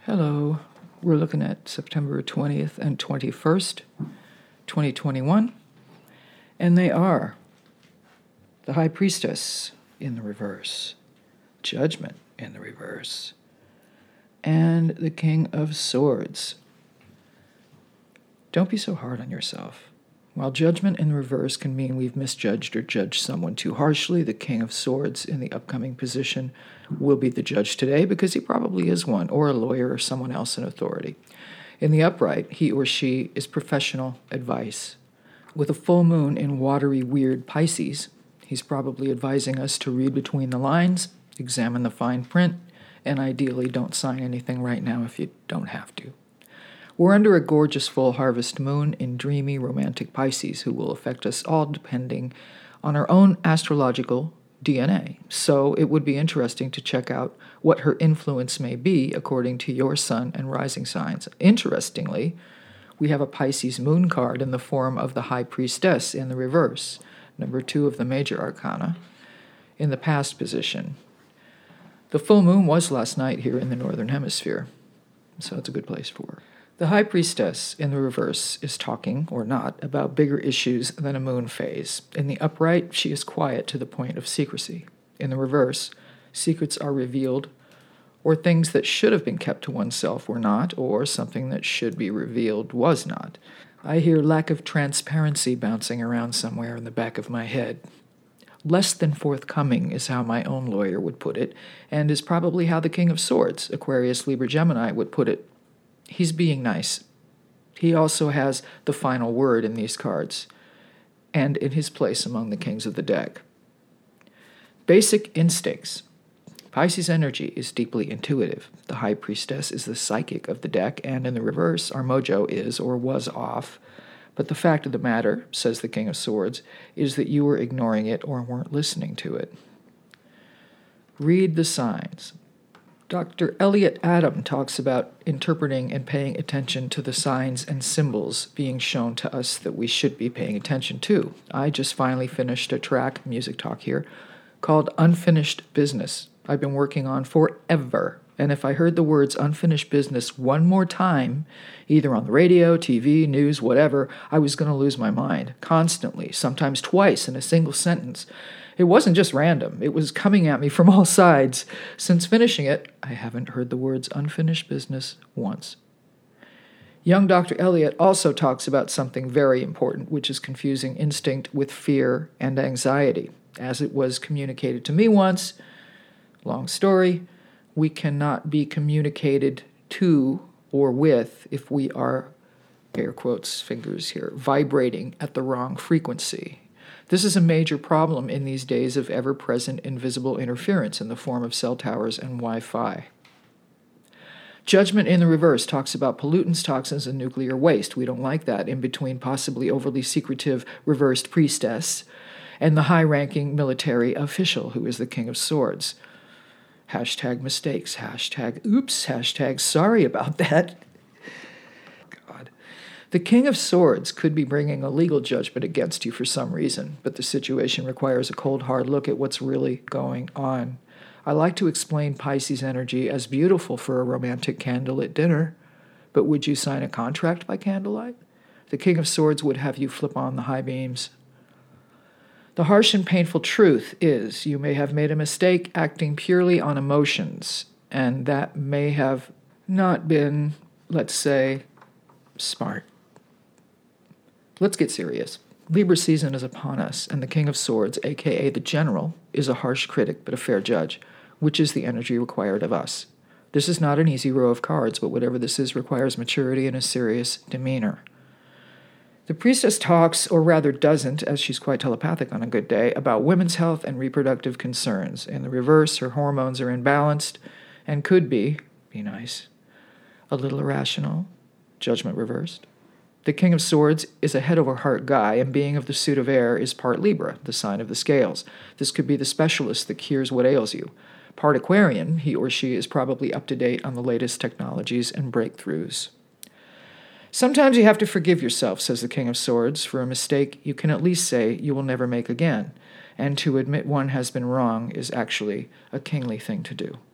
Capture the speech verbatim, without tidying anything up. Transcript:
Hello, we're looking at September twentieth and twenty-first, twenty twenty-one, and they are the High Priestess in the reverse, Judgment in the reverse, and the King of Swords. Don't be so hard on yourself. While Judgment in the reverse can mean we've misjudged or judged someone too harshly, the King of Swords in the upcoming position will be the judge today because he probably is one, or a lawyer or someone else in authority. In the upright, he or she is professional advice. With a full moon in watery, weird Pisces, he's probably advising us to read between the lines, examine the fine print, and ideally don't sign anything right now if you don't have to. We're under a gorgeous full harvest moon in dreamy, romantic Pisces who will affect us all depending on our own astrological D N A. So it would be interesting to check out what her influence may be according to your sun and rising signs. Interestingly, we have a Pisces moon card in the form of the High Priestess in the reverse, number two of the major arcana, in the past position. The full moon was last night here in the Northern Hemisphere, so it's a good place for her. The High Priestess in the reverse is talking, or not, about bigger issues than a moon phase. In the upright, she is quiet to the point of secrecy. In the reverse, secrets are revealed, or things that should have been kept to oneself were not, or something that should be revealed was not. I hear lack of transparency bouncing around somewhere in the back of my head. Less than forthcoming is how my own lawyer would put it, and is probably how the King of Swords, Aquarius, Libra, Gemini, would put it. He's being nice. He also has the final word in these cards, and in his place among the kings of the deck. Basic instincts. Pisces energy is deeply intuitive. The High Priestess is the psychic of the deck, and in the reverse, our mojo is or was off. But the fact of the matter, says the King of Swords, is that you were ignoring it or weren't listening to it. Read the signs. Doctor Elliott Adam talks about interpreting and paying attention to the signs and symbols being shown to us that we should be paying attention to. I just finally finished a track, music talk here, called Unfinished Business. I've been working on forever, and if I heard the words unfinished business one more time, either on the radio, T V, news, whatever, I was going to lose my mind, constantly, sometimes twice in a single sentence. It wasn't just random. It was coming at me from all sides. Since finishing it, I haven't heard the words unfinished business once. Young Doctor Elliott also talks about something very important, which is confusing instinct with fear and anxiety. As it was communicated to me once, long story, we cannot be communicated to or with if we are, air quotes, fingers here, vibrating at the wrong frequency. This is a major problem in these days of ever-present invisible interference in the form of cell towers and Wi-Fi. Judgment in the reverse talks about pollutants, toxins, and nuclear waste. We don't like that in between possibly overly secretive reversed priestess and the high-ranking military official who is the King of Swords. Hashtag mistakes, hashtag oops, hashtag sorry about that. The King of Swords could be bringing a legal judgment against you for some reason, but the situation requires a cold, hard look at what's really going on. I like to explain Pisces energy as beautiful for a romantic candlelit dinner, but would you sign a contract by candlelight? The King of Swords would have you flip on the high beams. The harsh and painful truth is you may have made a mistake acting purely on emotions, and that may have not been, let's say, smart. Let's get serious. Libra season is upon us, and the King of Swords, a k a the General, is a harsh critic but a fair judge, which is the energy required of us. This is not an easy row of cards, but whatever this is requires maturity and a serious demeanor. The priestess talks, or rather doesn't, as she's quite telepathic on a good day, about women's health and reproductive concerns. In the reverse, her hormones are imbalanced and could be, be nice, a little irrational, Judgment reversed. The King of Swords is a head-over-heart guy, and being of the suit of air is part Libra, the sign of the scales. This could be the specialist that cures what ails you. Part Aquarian, he or she is probably up-to-date on the latest technologies and breakthroughs. Sometimes you have to forgive yourself, says the King of Swords, for a mistake you can at least say you will never make again, and to admit one has been wrong is actually a kingly thing to do.